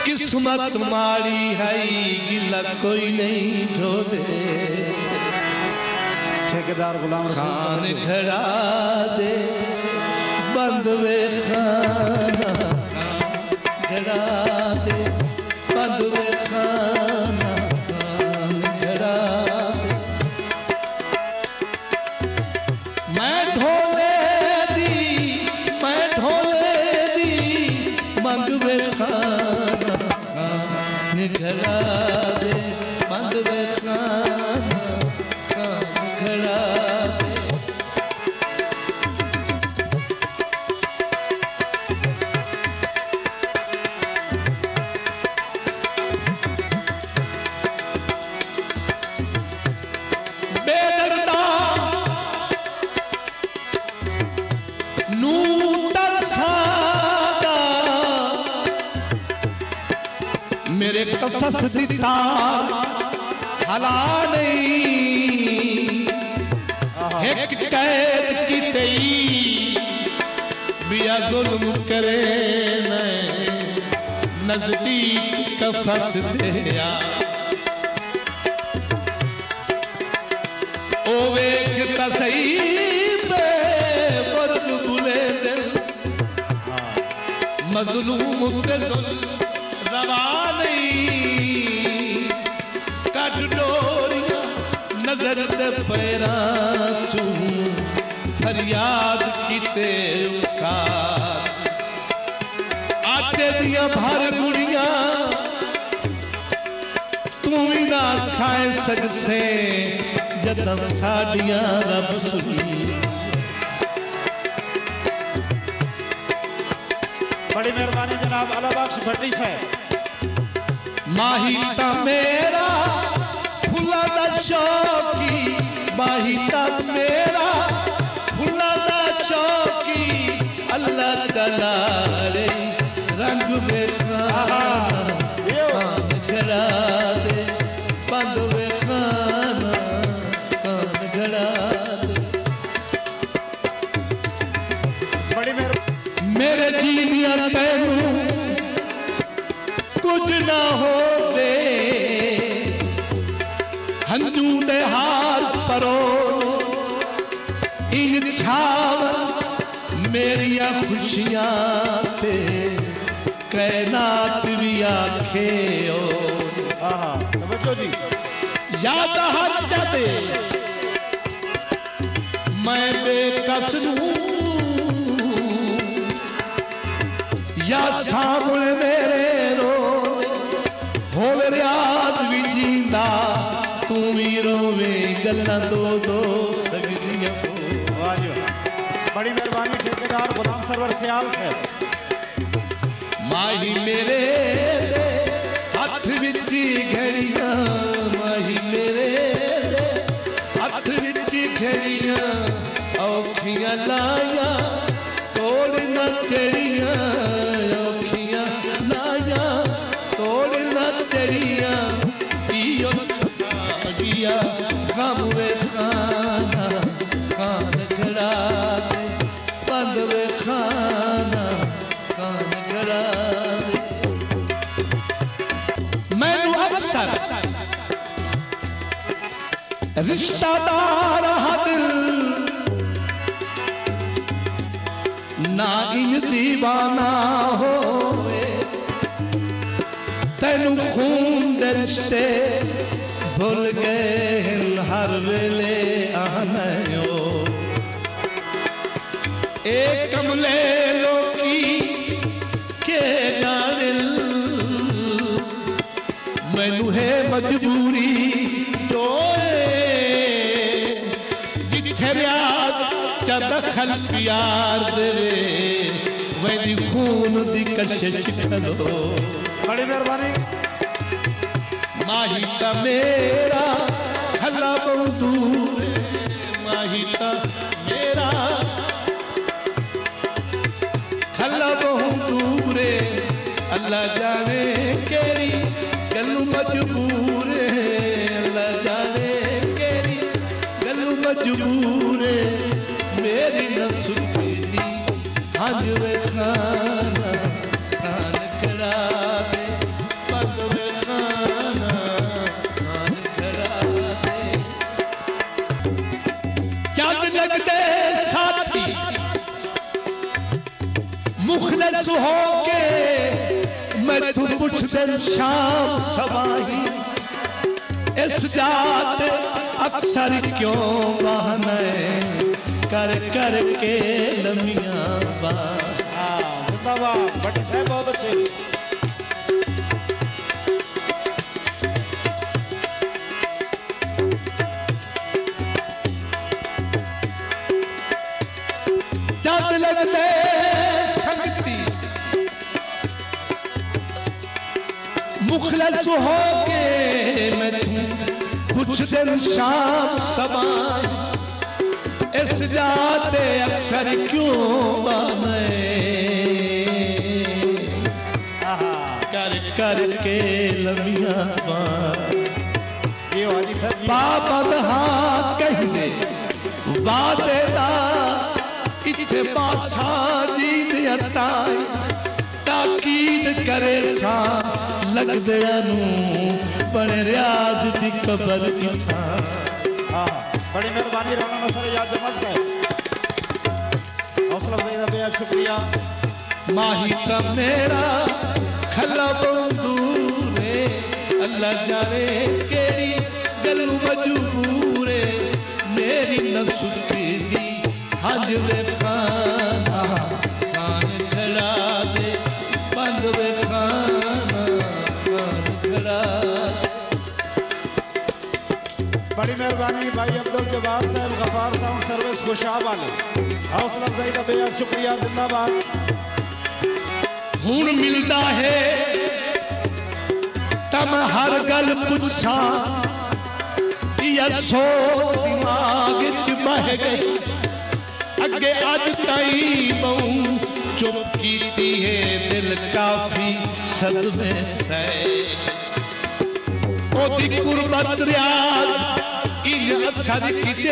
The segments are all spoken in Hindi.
किस्मत मारी है गिला कोई नहीं ढोले। ठेकेदार गुलाम खान घड़ा दे बंद वे खाना, घड़ा दे बंद वे खाना, खान घड़ा दे। मैं ढोले दी बंद वे खाना, खान घड़ा दे बंद वे खाना, खान घड़ा दे। बेदर्दा नूतन सादा मेरे कफस दिता हला नहीं। एक कैद की तई बिया जुल्म करे नजदीक कफस दिया। ओ वेखता सही बेबर्द बुले दिल मजलूम के रवा नहीं। कट डोरिया नजर दे पैरा चू फरियाद कीते उसार। आटे दिया भर गुड़िया तू भी ना साए सकसे जतन साड़ियां रब सुनी। बड़ी मेहरबानी जनाब अला बख्श भट्टी से। माहिता मेरा फुला दा शौकी, माहिता मेरा फुला दा शौकी। अल्लाह तला रे रंग में खाना, खान घड़ा दे बंद वे खाना, खान घड़ा दे। बड़ी मेहरबानी मेरे जीनिया तैनू कुछ ना हो दे। हंजू दे हाथ परो इन छाव मेरिया खुशियां पे कैनात भी आखे ओ। तवज्जो जी। याद हर जाते मैं बेकस हूं या सामने मेरे रो होवे आज भी जींदा तू भी रोवे गल्ला दो दो सगदियां। वाह जी वाह। बड़ी मेहरबानी ठेकेदार गुलाम सरवर सियाल से। माही मेरे दे हथ विच घड़ियां, माही मेरे दे हथ विच घड़ियां। औखियां लाया तोड़ न चढ़ियां, औखियां लाया तोड़ न चढ़ियां। पियो गया गम वे खाना, खान घड़ा दे बंद वे खाना, खान घड़ा दे। मैनू अक्सर रिश्तादार हा दिल ना इन दीवाना होवे। तैनू खून दे रिश्ते भुल गए हर वेले आनयो। एक कमले लोकी के गानिल मैनू है मजबूरी जोए। जिथे ब्याज चा दखल प्यार देवे वैदी खून दी कशिश करो। बड़ी मेहरबानी। माहिता मेरा खला बहुत दूर, माहिता मेरा खला बहुत दूर। अल्लाह जाने केरी गलू मजबूर, अल्लाह जाने केरी गलू मजबूर। मेरी नसुकी दी हंज वे खाना, खान घड़ा दे मुखलस हो के मैं तू पुछ दिन शाम सवाही इस जात अक्सर क्यों बहाने कर कर के लमिया बात। जिंदाबाद भट्टी साहब, बहुत अच्छे। जद लगते संगती मुखलस हो के मैं तू कुछ दिन शाम सवाई इस जाते अक्सर क्यों बने कर कर के लमिया बाबा हाँ कह दे वादे दा इथे पासा जीद अताई ताकीद करे सा लगदे अनू बड़े रियाज दी कबर इठा। बड़ी मेहरबानी राणा नसर याद जमल साहब, हौसला अफजाई दा बेहद शुक्रिया। माही ता मेरा खला बंदूरे अल्लाह जाने केड़ी गलू मजबूरे मेरी नसुती दी हज वे खाना खान खड़ा दे बंद वे खाना खान खड़ा दे। बड़ी मेहरबानी भाई अब्दुल जब्बार साहब, गफार साउंड सर्विस खुशाब वाले, हौसला अफजाई दा बेहद शुक्रिया। जिंदाबाद। हुण मिलता है तम हर गल पुछा या सो दिमाग च बह गई अगे अज ताई बहु चुप कीती है दिल काफी सदमे सै ओदी कुर्बत रियाज इन असर किते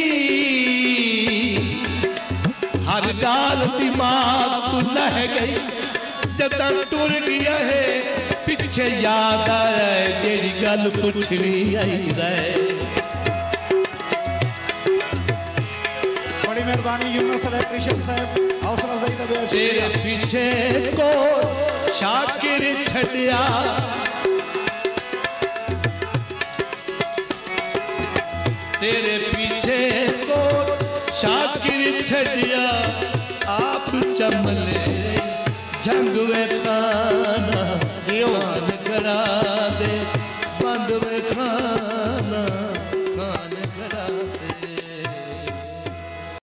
हर गाल दिमाग तू लह गई जदा टुर गया है पिछे याद आया जेड़ी गल पुछनी आई रहे। बड़ी मेहरबानी यूनुस इलेक्ट्रीशियन साहब, हौसला अफजाई दा बेहद तेरे शुक्रिया। पीछे को शाकिर छड़िया तेरे पीछे को शाकिर छड़िया आप चमले जंग वे खाना खान करा दे बंद वे खाना।